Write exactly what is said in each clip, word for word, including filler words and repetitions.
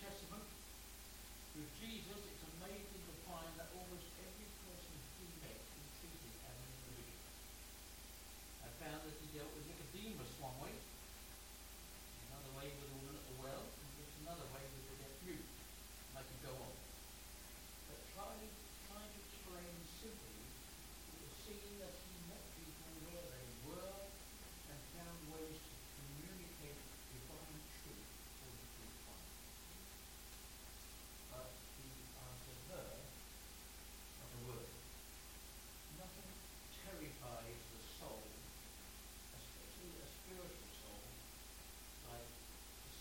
Testament, with Jesus, it's amazing to find that almost every person he met, he treated as an individual. I found that he dealt with Nicodemus one way, another way with the woman at the well, and just another way with the deaf mute. And I could go on. But trying, trying to explain simply, it was seeing that he met people where they were and found ways to communicate divine truth for the truth one. But he answered her not a word. Nothing terrifies the soul, especially a spiritual soul, like the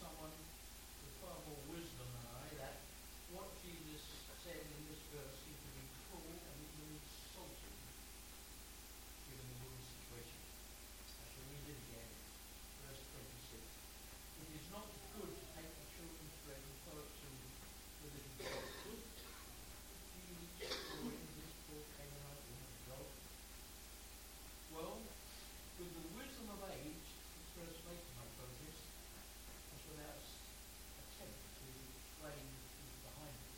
someone with far more wisdom than I that what Jesus said in this verse seemed to be cruel and even insulting given the woman's situation. I shall read it again. Verse twenty-six. It is not good to take the children's bread and throw it to the little dogs. Jesus calling this poor Canaanite woman a dog. Well, with the wisdom of age, this verse makes my progress, as without attempt to explain the truth behind it.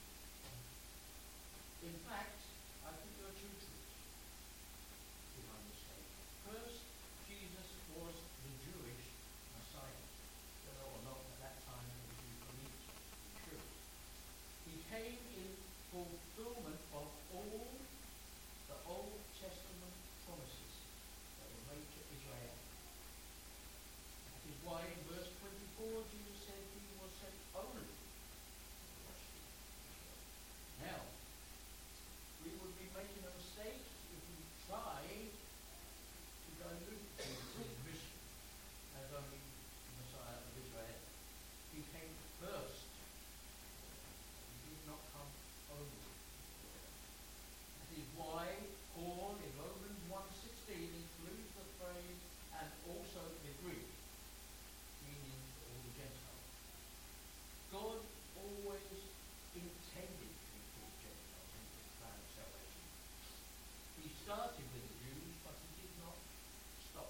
In fact, I think there are two truths behind this statement. First, Jesus was the Jewish Messiah, whether or not at that time the Jews believed it to be true. He came in fulfillment of all the Old Testament promises that were made to Israel. That is why in verse twenty-four Jesus said he was sent only to the lost sheep of Israel. Now, we would be making a mistake if we try to dilute Jesus' mission as only the Messiah of Israel. He came first. He did not come only. That is why Paul in Romans one sixteen includes the phrase and also the Greek, meaning all the Gentiles. God always intended to include Gentiles in his plan of salvation. He started with the Jews, but he did not stop.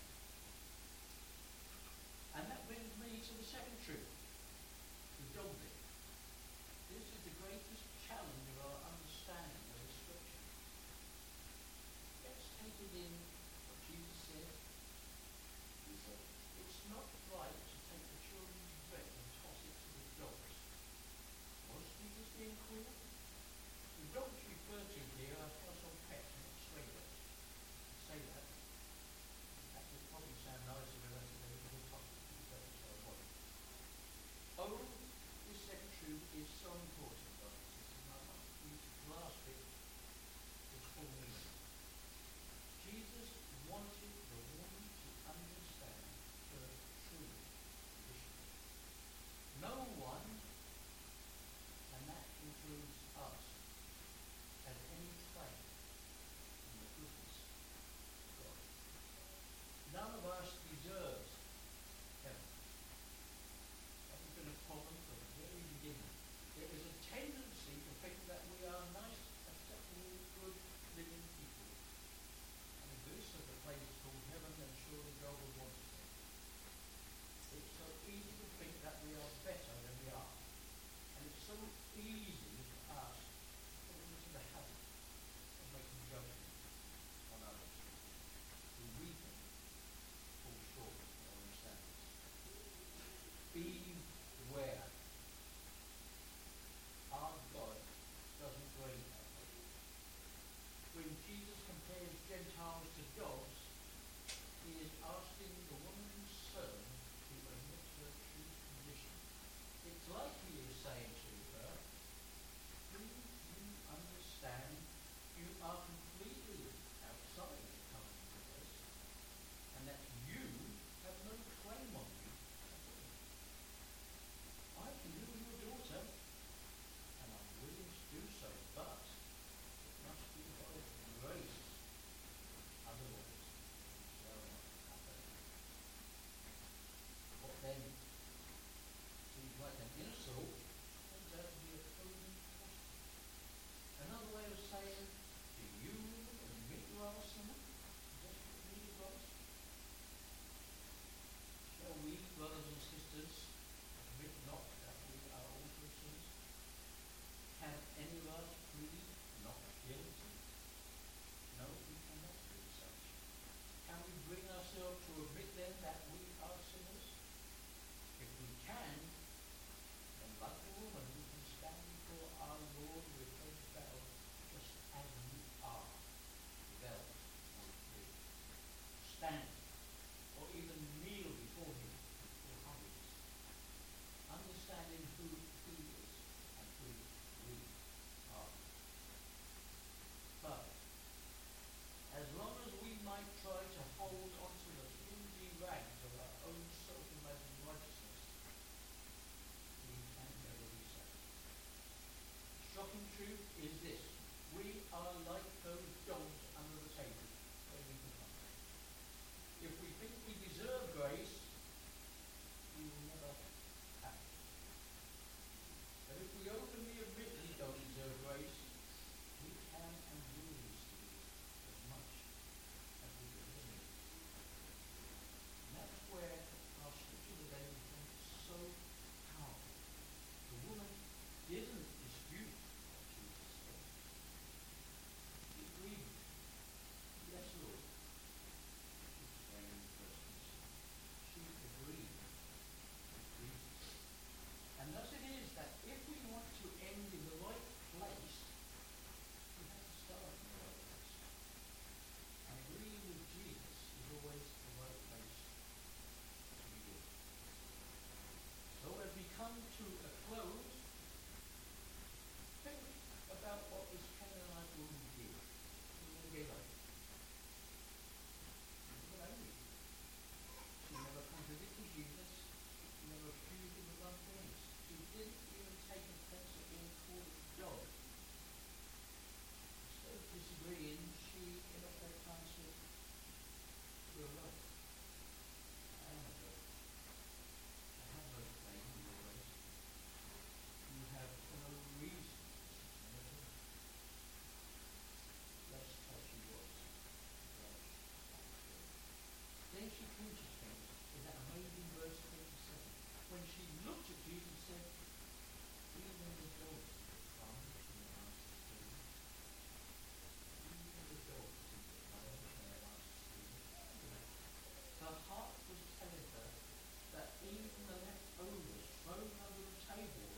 And that brings me to the second truth, the dogma. This is the greatest challenge of our understanding of the Scripture. Let's take it in what Jesus said. He said, it's not right to take the children's bread and toss it to the dogs. Was Jesus being cruel? The dogs referred to here are household pets, not stray dogs. Say that. That would probably sound nicer if I said they were little puppies, but that's what I want. Oh, this second truth is so important, brothers and sisters, and I want you to grasp it with full meaning. Jesus wanted the woman to understand her true condition. No one, and that includes table